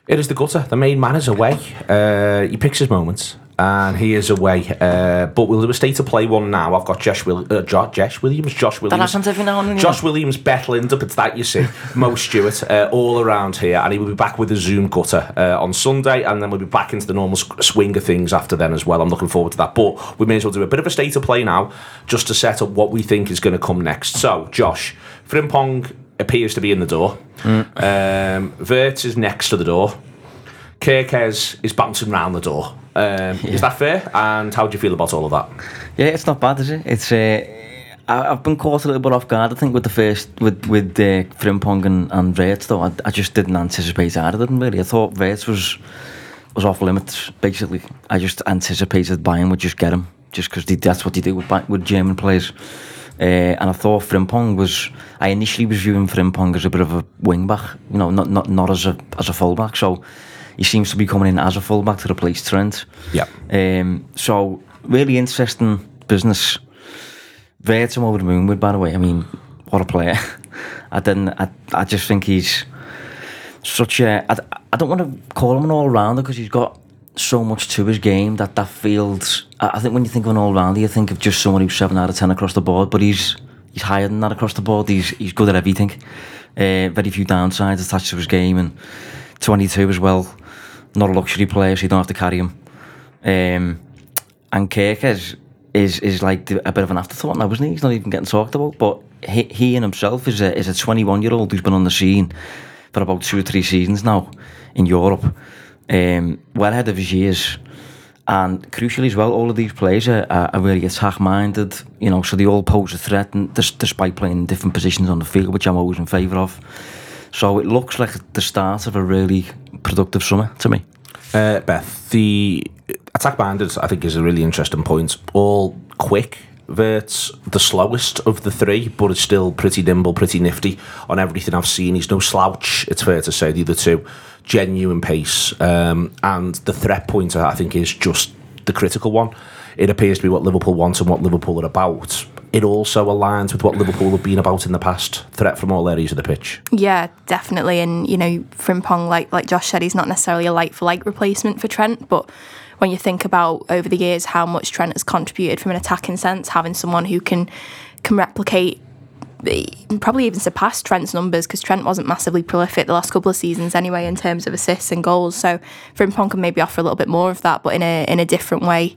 It is the gutter. The main man is away. He picks his moments, and he is away. But we'll do a state of play one now. I've got Josh Williams. That happens every now and then. Josh Williams, Beth Lindup, it's that you see. Mo Stewart, all around here, and he will be back with the Zoom gutter on Sunday, and then we'll be back into the normal swing of things after then as well. I'm looking forward to that. But we may as well do a bit of a state of play now, just to set up what we think is going to come next. So, Josh, Frimpong appears to be in the door. Wirtz is next to the door. Kerkez is bouncing round the door. Is that fair? And how do you feel about all of that? Yeah, it's not bad, is it? It's I've been caught a little bit off guard, I think, with the first with Frimpong and Wirtz, though. I just didn't anticipate either, didn't really. I thought Wirtz was off limits, basically. I just anticipated Bayern would just get him, just because that's what they do with German players. And I thought Frimpong was. I initially was viewing Frimpong as a bit of a wing back, not as a full back. So he seems to be coming in as a full back to replace Trent. Yeah. So really interesting business. Wirtz I'm over the moon with, by the way. I mean, what a player! I just think he's such a. I don't want to call him an all rounder because he's got so much to his game that feels. I think when you think of an all-rounder, you think of just someone who's 7 out of 10 across the board, but he's higher than that across the board. He's good at everything. Very few downsides attached to his game, and 22 as well. Not a luxury player, so you don't have to carry him. And Kerkez is like a bit of an afterthought now, isn't he? He's not even getting talked about, but he in himself is a 21-year-old who's been on the scene for about 2 or 3 seasons now in Europe. Well ahead of his years, and crucially as well, all of these players are really attack-minded, so they all pose a threat, and despite playing in different positions on the field, which I'm always in favour of. So it looks like the start of a really productive summer to me. Beth, the attack-minded, I think, is a really interesting point. All quick. Wirtz, the slowest of the 3, but it's still pretty nimble, pretty nifty on everything I've seen. He's no slouch, it's fair to say. The other 2, genuine pace. And the threat pointer, I think, is just the critical one. It appears to be what Liverpool want and what Liverpool are about. It also aligns with what Liverpool have been about in the past. Threat from all areas of the pitch. Yeah, definitely. And, Frimpong, like Josh said, he's not necessarily a like-for-like replacement for Trent, but when you think about over the years how much Trent has contributed from an attacking sense, having someone who can replicate, probably even surpass Trent's numbers, because Trent wasn't massively prolific the last couple of seasons anyway in terms of assists and goals. So Frimpong can maybe offer a little bit more of that, but in a different way.